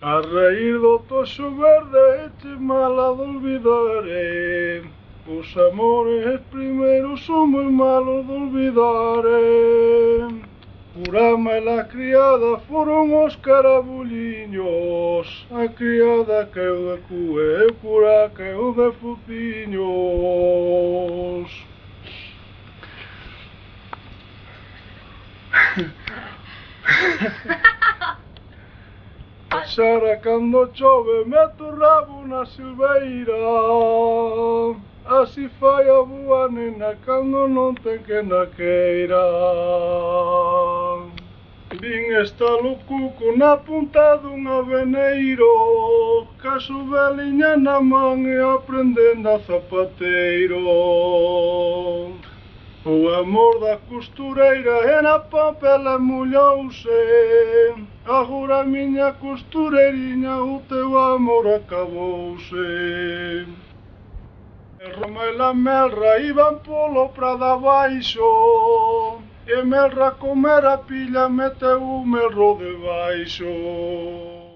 A reír do toxo verde che mala de olvidaré. Os amores primeiros son moi malos de olvidaré. Urama e la criada foron os carabuliños. A criada caeu de cue e o cura caeu de fuciños. A xara cando chove mete o rabo na silveira. Así fai a boa nena cando non ten que na queira. Vin estar o cuco na punta dun aveneiro, caso veliña na man e aprendendo a zapateiro. O amor da costureira e na papela mollouse. Agora miña costureiriña o teu amor acabouse. Roma e la melra iban polo prado abaixo, e melra comera pilla meteu o melro debaixo.